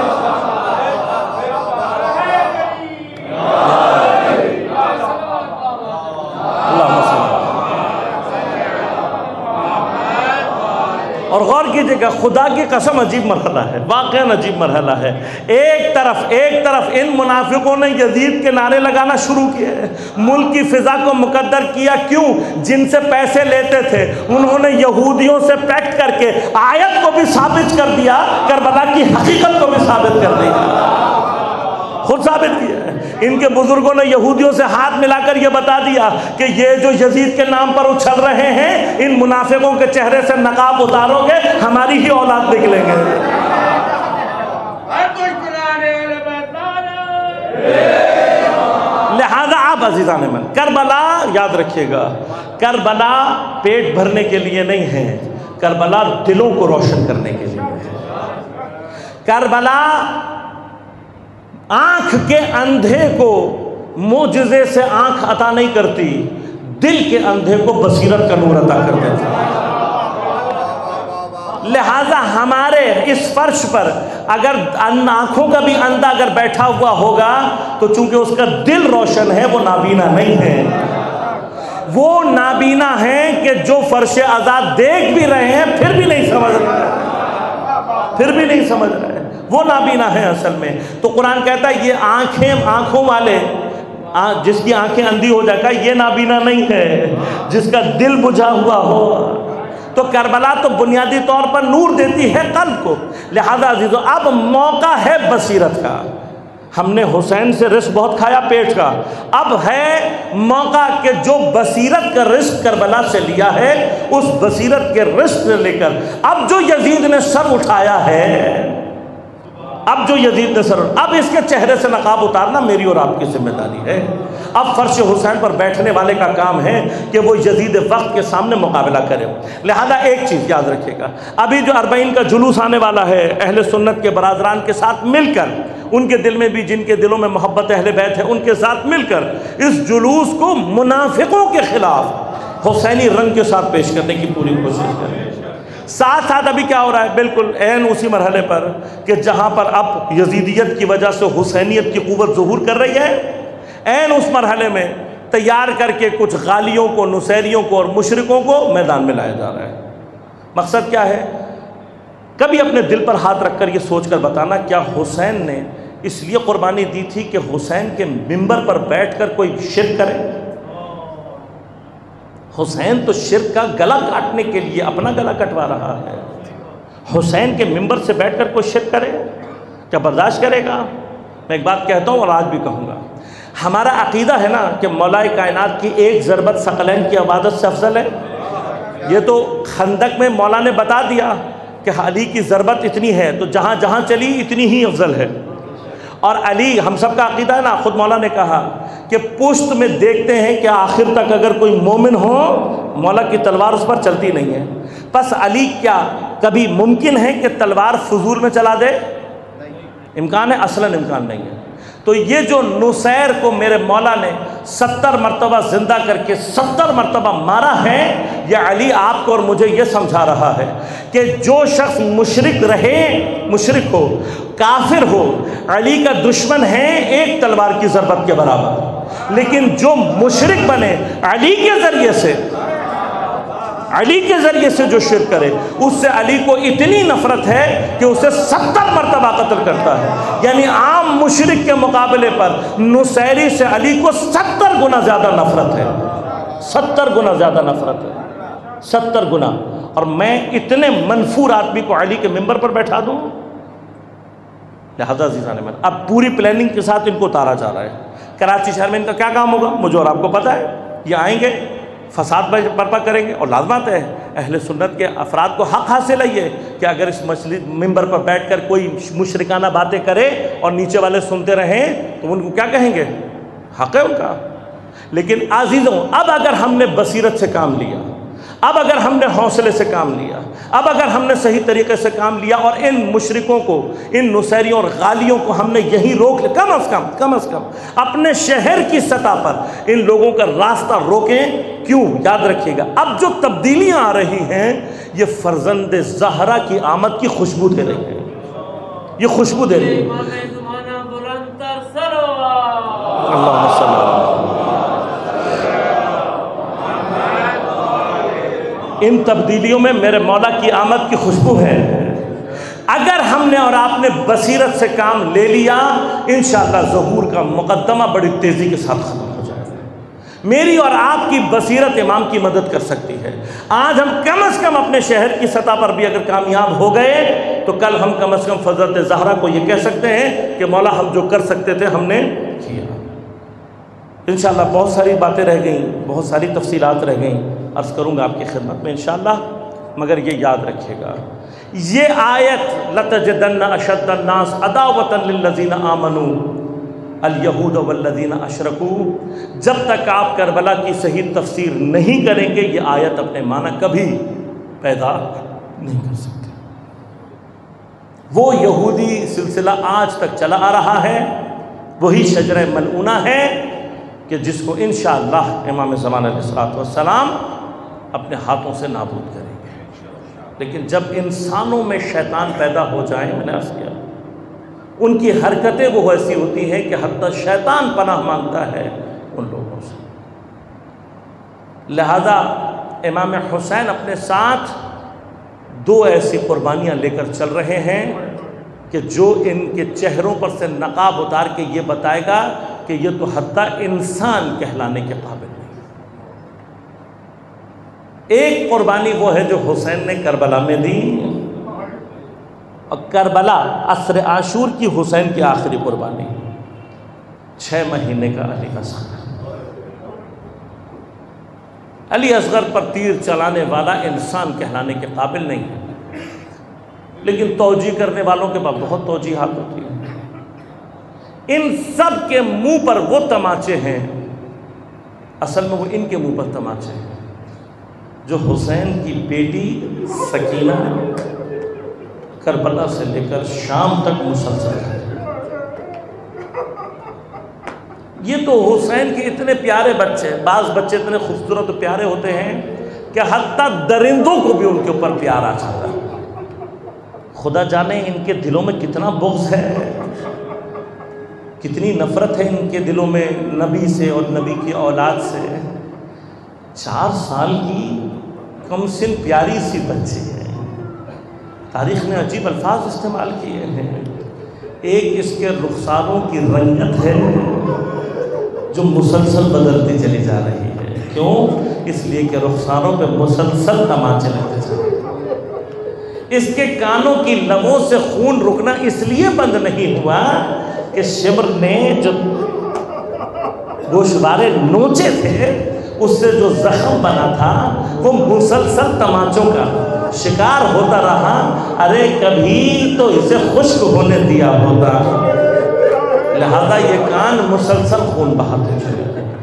B: اور غور کیجئے گا، خدا کی قسم عجیب مرحلہ ہے، واقعاً عجیب مرحلہ ہے. ایک طرف ایک طرف ان منافقوں نے یزید کے نعرے لگانا شروع کیے، ملک کی فضا کو مقدر کیا. کیوں؟ جن سے پیسے لیتے تھے انہوں نے یہودیوں سے پیکٹ کر کے آیت کو بھی ثابت کر دیا، کربلا کی حقیقت کو بھی ثابت کر دیا، خود ثابت کیا ہے. ان کے بزرگوں نے یہودیوں سے ہاتھ ملا کر یہ بتا دیا کہ یہ جو یزید کے نام پر اچھل رہے ہیں، ان منافقوں کے چہرے سے نقاب اتارو گے ہماری ہی اولاد نکلیں گے. لہذا آپ عزیزان من، کربلا یاد رکھیے گا، کربلا پیٹ بھرنے کے لیے نہیں ہے، کربلا دلوں کو روشن کرنے کے لیے ہے. کربلا آنکھ کے اندھے کو معجزے سے آنکھ عطا نہیں کرتی، دل کے اندھے کو بصیرت کا نور عطا کر دیتی. لہذا ہمارے اس فرش پر اگر آنکھوں کا بھی اندھا اگر بیٹھا ہوا ہوگا تو چونکہ اس کا دل روشن ہے وہ نابینا نہیں ہے. وہ نابینا ہیں کہ جو فرش آزاد دیکھ بھی رہے ہیں پھر بھی نہیں سمجھ رہے پھر بھی نہیں سمجھ رہے وہ نابینا ہے اصل میں. تو قرآن کہتا ہے یہ آنکھیں آنکھوں والے، جس کی آنکھیں اندھی ہو جائے گا یہ نابینا نہیں ہے، جس کا دل بجھا ہوا ہو. تو کربلا تو بنیادی طور پر نور دیتی ہے قلب کو. لہذا عزیزو اب موقع ہے بصیرت کا. ہم نے حسین سے رزق بہت کھایا پیٹ کا، اب ہے موقع کہ جو بصیرت کا رزق کربلا سے لیا ہے اس بصیرت کے رزق سے لے کر اب جو یزید نے سر اٹھایا ہے، اب جو یزید نے سر اب اس کے چہرے سے نقاب اتارنا میری اور آپ کی ذمہ داری ہے۔ اب فرش حسین پر بیٹھنے والے کا کام ہے کہ وہ یزید وقت کے سامنے مقابلہ کرے۔ لہذا ایک چیز یاد رکھے گا، ابھی جو اربعین کا جلوس آنے والا ہے اہل سنت کے برادران کے ساتھ مل کر، ان کے دل میں بھی جن کے دلوں میں محبت اہل بیت ہے ان کے ساتھ مل کر اس جلوس کو منافقوں کے خلاف حسینی رنگ کے ساتھ پیش کرنے کی پوری کوشش کریں۔ ساتھ ساتھ ابھی کیا ہو رہا ہے، بالکل عین اسی مرحلے پر کہ جہاں پر اب یزیدیت کی وجہ سے حسینیت کی قوت ظہور کر رہی ہے، عین اس مرحلے میں تیار کر کے کچھ غالیوں کو، نصیریوں کو اور مشرکوں کو میدان میں لایا جا رہا ہے۔ مقصد کیا ہے؟ کبھی اپنے دل پر ہاتھ رکھ کر یہ سوچ کر بتانا، کیا حسین نے اس لیے قربانی دی تھی کہ حسین کے منبر پر بیٹھ کر کوئی شرک کرے؟ حسین تو شرک کا گلا کاٹنے کے لیے اپنا گلا کٹوا رہا ہے۔ حسین کے منبر سے بیٹھ کر کوئی شرک کرے کیا برداشت کرے گا؟ میں ایک بات کہتا ہوں اور آج بھی کہوں گا، ہمارا عقیدہ ہے نا کہ مولا کائنات کی ایک ضربت ثقلین کی عبادت سے افضل ہے۔ یہ تو خندق میں مولا نے بتا دیا کہ علی کی ضربت اتنی ہے تو جہاں جہاں چلی اتنی ہی افضل ہے۔ اور علی ہم سب کا عقیدہ ہے نا، خود مولا نے کہا کہ پشت میں دیکھتے ہیں کہ آخر تک اگر کوئی مومن ہو مولا کی تلوار اس پر چلتی نہیں ہے، پس علی کیا کبھی ممکن ہے کہ تلوار فضول میں چلا دے؟ امکان ہے؟ اصلاً امکان نہیں ہے۔ تو یہ جو نصیر کو میرے مولا نے ستر مرتبہ زندہ کر کے ستر مرتبہ مارا ہے، یہ علی آپ کو اور مجھے یہ سمجھا رہا ہے کہ جو شخص مشرک رہے، مشرک ہو، کافر ہو، علی کا دشمن ہے ایک تلوار کی ضربت کے برابر، لیکن جو مشرک بنے علی کے ذریعے سے، علی کے ذریعے سے جو شرک کرے اس سے علی کو اتنی نفرت ہے کہ اسے ستر مرتبہ قتل کرتا ہے۔ یعنی عام مشرک کے مقابلے پر نصیری سے علی کو ستر گنا زیادہ نفرت ہے، ستر گنا زیادہ نفرت ہے، ستر گنا۔ اور میں اتنے منفور آدمی کو علی کے منبر پر بیٹھا دوں؟ لہذا عزیزان من، اب پوری پلاننگ کے ساتھ ان کو اتارا جا رہا ہے۔ کراچی شہر میں ان کا کیا کام ہوگا مجھے اور آپ کو پتہ ہے، یہ آئیں گے فساد برپا کریں گے، اور لازمات ہے اہل سنت کے افراد کو حق حاصل ہے یہ کہ اگر اس مسجد ممبر پر بیٹھ کر کوئی مشرکانہ باتیں کرے اور نیچے والے سنتے رہیں تو ان کو کیا کہیں گے؟ حق ہے ان کا۔ لیکن عزیزوں، اب اگر ہم نے بصیرت سے کام لیا، اب اگر ہم نے حوصلے سے کام لیا، اب اگر ہم نے صحیح طریقے سے کام لیا اور ان مشرکوں کو، ان نصیریوں اور غالیوں کو ہم نے یہی روک لیا، کم از کم کم از کم اپنے شہر کی سطح پر ان لوگوں کا راستہ روکیں۔ کیوں؟ یاد رکھیے گا، اب جو تبدیلیاں آ رہی ہیں یہ فرزند زہرا کی آمد کی خوشبو دے رہی ہے، یہ خوشبو دے رہی ہے۔ اللہم صلی اللہ ان تبدیلیوں میں میرے مولا کی آمد کی خوشبو ہے۔ اگر ہم نے اور آپ نے بصیرت سے کام لے لیا، انشاءاللہ ظہور کا مقدمہ بڑی تیزی کے ساتھ ختم ہو جائے گا۔ میری اور آپ کی بصیرت امام کی مدد کر سکتی ہے۔ آج ہم کم از کم اپنے شہر کی سطح پر بھی اگر کامیاب ہو گئے تو کل ہم کم از کم حضرت زہرا کو یہ کہہ سکتے ہیں کہ مولا ہم جو کر سکتے تھے ہم نے کیا۔ انشاءاللہ بہت ساری باتیں رہ گئیں، بہت ساری تفصیلات رہ گئیں، عرض کروں گا آپ کی خدمت میں انشاءاللہ، مگر یہ یاد رکھیے گا یہ آیت لَتَجِدَنَّ أَشَدَّ النَّاسِ عَدَاوَةً لِلَّذِينَ آمَنُوا الْيَهُودَ وَالَّذِينَ أَشْرَكُوا، جب تک آپ کربلا کی صحیح تفسیر نہیں کریں گے یہ آیت اپنے معنی کبھی پیدا نہیں کر سکتے۔ وہ یہودی سلسلہ آج تک چلا آ رہا ہے، وہی شجرہ ملعونہ ہے کہ جس کو انشاءاللہ امام زمان علیہ الصلوۃ والسلام اپنے ہاتھوں سے نابود کریں گے۔ لیکن جب انسانوں میں شیطان پیدا ہو جائیں، میں نے عرض کیا ان کی حرکتیں وہ ایسی ہوتی ہیں کہ حتیٰ شیطان پناہ مانگتا ہے ان لوگوں سے۔ لہذا امام حسین اپنے ساتھ دو ایسی قربانیاں لے کر چل رہے ہیں کہ جو ان کے چہروں پر سے نقاب اتار کے یہ بتائے گا کہ یہ تو حتیٰ انسان کہلانے کے قابل نہیں۔ ایک قربانی وہ ہے جو حسین نے کربلا میں دی، اور کربلا عصر عاشور کی حسین کی آخری قربانی۔ چھ مہینے کا علی اصغر۔ علی اصغر پر تیر چلانے والا انسان کہلانے کے قابل نہیں ہے، لیکن توجیہ کرنے والوں کے پاس بہت توجیہات ہوتی ہیں۔ ان سب کے منہ پر وہ تماچے ہیں، اصل میں وہ ان کے منہ پر تماچے ہیں جو حسین کی بیٹی سکینہ کربلا سے لے کر شام تک مسلسل ہے۔ یہ تو حسین کے اتنے پیارے بچے، بعض بچے اتنے خوبصورت و پیارے ہوتے ہیں کہ حتیٰ درندوں کو بھی ان کے اوپر پیار آ جاتا ہے۔ خدا جانے ان کے دلوں میں کتنا بغض ہے، کتنی نفرت ہے ان کے دلوں میں نبی سے اور نبی کی اولاد سے۔ چار سال کی کم سن پیاری سی بچی ہے، تاریخ نے عجیب الفاظ استعمال کیے ہیں۔ ایک اس کے رخساروں کی رنگت ہے جو مسلسل بدلتی چلی جا رہی ہے۔ کیوں؟ اس لیے کہ رخساروں پہ مسلسل تماچے لگتے جا رہے ہیں۔ اس کے کانوں کی لبوں سے خون رکنا اس لیے بند نہیں ہوا کہ شمر نے جو گوشوارے نوچے تھے اس سے جو زخم بنا تھا وہ مسلسل تماچوں کا شکار ہوتا رہا۔ ارے کبھی تو اسے خشک ہونے دیا ہوتا، لہذا یہ کان مسلسل خون بہاتے چلے۔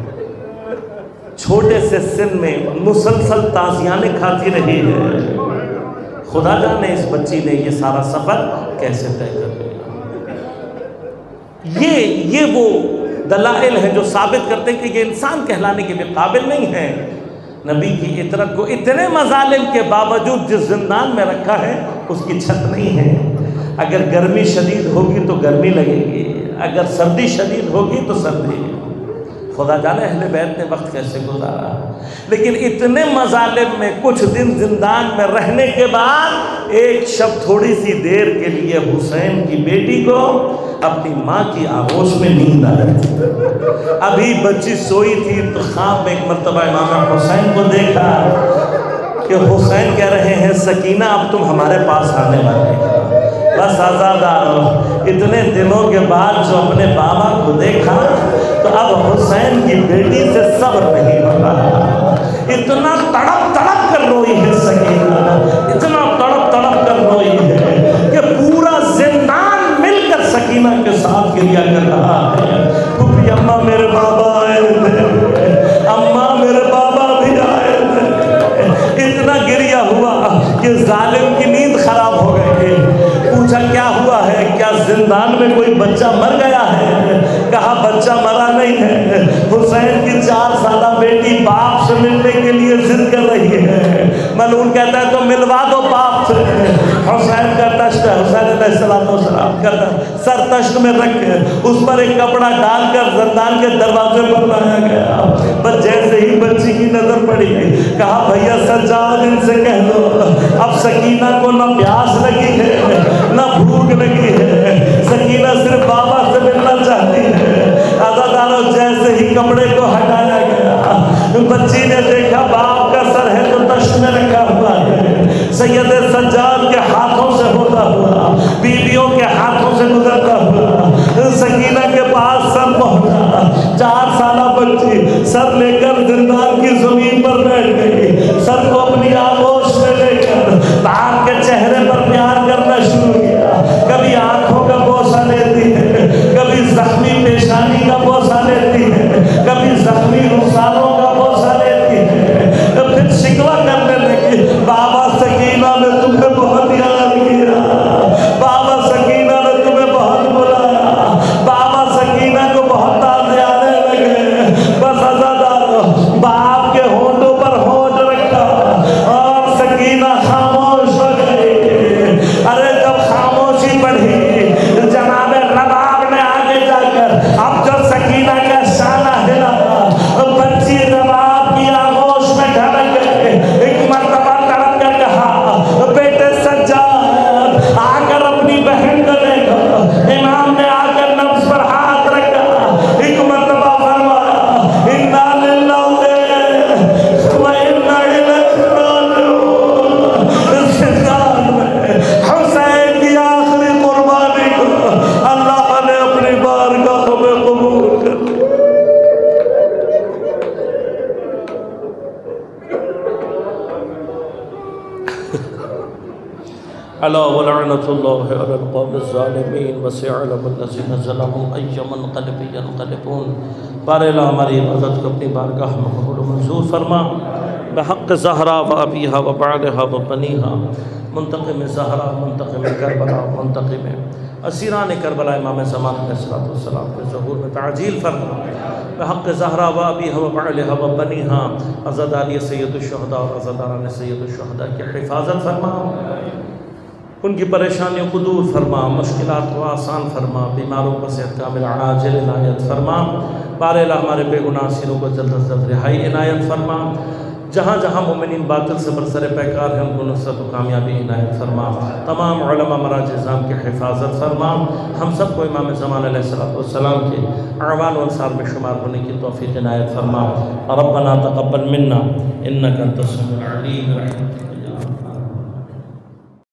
B: چھوٹے سے سن میں مسلسل تازیانے کھاتی رہی ہے۔ خدا جانے اس بچی نے یہ سارا سفر کیسے طے کر لیا۔ یہ یہ وہ دلائل ہیں جو ثابت کرتے ہیں کہ یہ انسان کہلانے کے بھی قابل نہیں ہے۔ نبی کی عطرت کو اتنے مظالم کے باوجود جس زندان میں رکھا ہے اس کی چھت نہیں ہے۔ اگر گرمی شدید ہوگی تو گرمی لگے گی، اگر سردی شدید ہوگی تو سردی۔ خدا جانے اہل بیت نے وقت کیسے گزارا، لیکن اتنے مظالم میں کچھ دن زندان میں رہنے کے بعد ایک شب تھوڑی سی دیر کے لیے حسین کی بیٹی کو اپنی ماں کی آغوش میں نیند آ رہی تھی۔ ابھی بچی سوئی تھی تو خواب میں ایک مرتبہ امام حسین کو دیکھا کہ حسین کہہ رہے ہیں سکینہ اب تم ہمارے پاس آنے والے ہو، بس آزادارو۔ اتنے دنوں کے بعد جو اپنے بابا کو دیکھا تو اب حسین کی بیٹی سے صبر نہیں ہو رہا۔ اتنا تڑپ تڑپ کر روئی ہے سکینہ، اتنا تڑپ تڑپ کر روئی ہے کہ پورا زندان مل کر سکینہ کے ساتھ گریا کر رہا ہے۔ پھوپھی اماں میرے بابا آئے تھے، اماں میرے بابا بھی آئے تھے۔ اتنا گریا ہوا کہ ظالم کی نیند خراب ہو گئی۔ پوچھا کیا ہوا ہے، کیا زندان میں کوئی بچہ مر گیا ہے؟ کہا بچہ مرا نہیں ہے، حسین کی چار سالہ بیٹی باپ سے ملنے کے لیے ضد کر رہی ہے۔ ملعون کہتا ہے تو ملوا دو باپ سے۔ حسین کا تشت ہے، حسین علیہ السلام کہتا ہے سر تشت میں رکھ کے اس پر ایک کپڑا ڈال کر زندان کے دروازے پر لایا گیا۔ بس جیسے ہی بچی کی نظر پڑی کہا بھیا سجاد ان سے کہہ دو اب سکینہ کو نہ پیاس لگی ہے نہ بھوک لگی ہے، سکینہ صرف بابا سے ملنا چاہتی ہے۔ عزادارو جیسے ہی کپڑے کو ہٹایا گیا بچی نے دیکھا باپ کا سر ہے تو تشت میں رکھا ہوا ہے، سید سجاد کے ہاتھوں سے ہوتا ہوا، بیویوں کے ہاتھوں سے گزرتا ہوا سکینہ کے پاس سر پہنچا۔ چار سالہ بچی سر لے کر زندان کی زمین پر بیٹھ گئی، سر کو اپنی آغوش میں لے کر باپ کے چہرے پر پیار کرنا شروع کیا۔ کبھی آنکھوں کا بوسہ لیتی ہے، کبھی زخمی پیشانی کا بوسہ لیتی ہے، کبھی زخمی رخساروں کا بوسہ لیتی ہے۔ ألا ولعنة الله على القوم الظالمين وسيعلم الذين ظلموا أي منقلب ينقلبون۔ بار الہ ہماری عبادت کو اپنی بارگاہ میں قبول و منظور فرما، بحق زہرا و ابیہا و بعلہا و بنیہا، منتقم زہرا، منتقم کربلا، منتقم اسیران کربلا امام زمان علیہ السلام کے ظہور میں تعجیل فرما، بحق زہرا و ابیہا و بعلہا و بنیہا، عزاداری سید الشہداء اور عزاداران سید الشہداء کی حفاظت فرما، ان کی پریشانیوں کو دور فرما، مشکلات کو آسان فرما، بیماروں کو صحت کامل عاجل عنایت فرما، بار الہ ہمارے بے گناہ سیروں کو جلد از جلد رہائی عنایت فرما، جہاں جہاں مومنین باطل سے برسر پیکار ہیں ان کو نصرت و کامیابی عنایت فرما، تمام علماء مراجع نظام کی حفاظت فرما، ہم سب کو امام زمان علیہ السلام کے اعوان و انصار میں شمار ہونے کی توفیق عنایت فرما۔ ربنا تقبل منا انک انت السمیع العلیم برحمتک